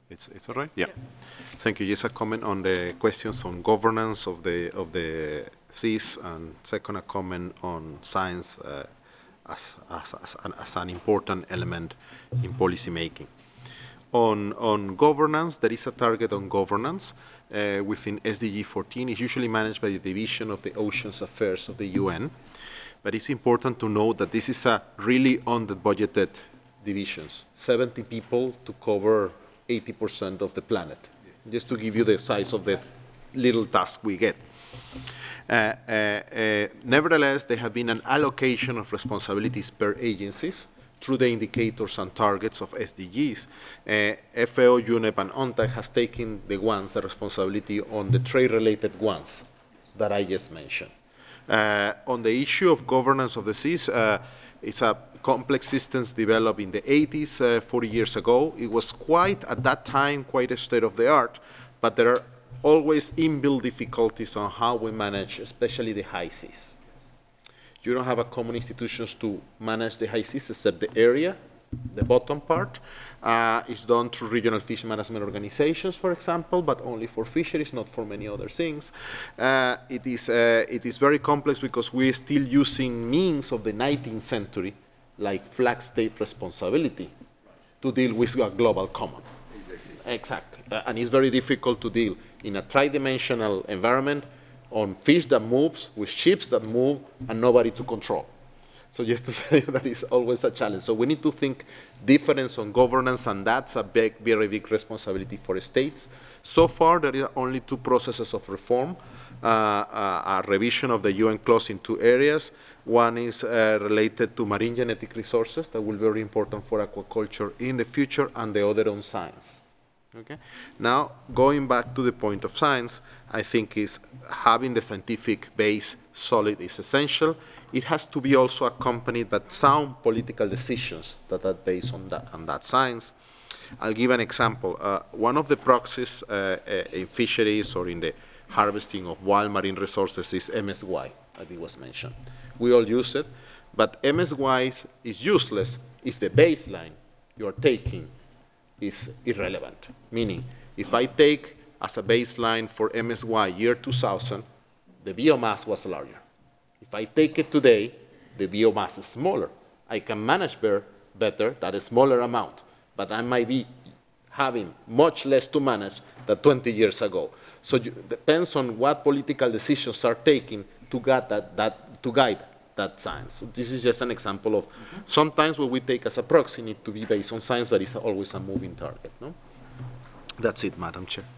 It's all right? Yeah. Thank you. Just a comment on the questions on governance of the seas, and second, a comment on science as an important element in policy making. On governance, there is a target on governance within SDG 14. It's usually managed by the Division of the Oceans Affairs of the UN, but it's important to note that this is a really under-budgeted divisions, 70 people to cover 80% of the planet, just to give you the size of the little task we get. Nevertheless, there have been an allocation of responsibilities per agencies through the indicators and targets of SDGs. FAO, UNEP, and UNTAC has taken the responsibility on the trade-related ones that I just mentioned. On the issue of governance of the seas, it's a complex systems developed in the 80s, 40 years ago. It was at that time, quite a state of the art, but there are always inbuilt difficulties on how we manage, especially the high seas. You don't have a common institutions to manage the high seas except the area, the bottom part. It's done through regional fish management organizations, for example, but only for fisheries, not for many other things. It is very complex because we're still using means of the 19th century, like flag state responsibility, to deal with a global common. Exactly. And it's very difficult to deal in a tri-dimensional environment on fish that moves, with ships that move, and nobody to control. So just to say that is always a challenge. So we need to think difference on governance, and that's a very big responsibility for states. So far, there are only two processes of reform, a revision of the UN clause in two areas. One is related to marine genetic resources that will be very important for aquaculture in the future, and the other on science. Okay. Now, going back to the point of science, I think is having the scientific base solid is essential. It has to be also accompanied by sound political decisions that are based on that science. I'll give an example. One of the proxies in fisheries or in the harvesting of wild marine resources is MSY, as it was mentioned. We all use it, but MSY is useless if the baseline you're taking is irrelevant. Meaning, if I take as a baseline for MSY year 2000, the biomass was larger. If I take it today, the biomass is smaller. I can manage better that smaller amount, but I might be having much less to manage than 20 years ago. So it depends on what political decisions are taken to guide that science. So this is just an example of sometimes what we take as a proxy need to be based on science, but it's always a moving target. No? That's it, Madam Chair.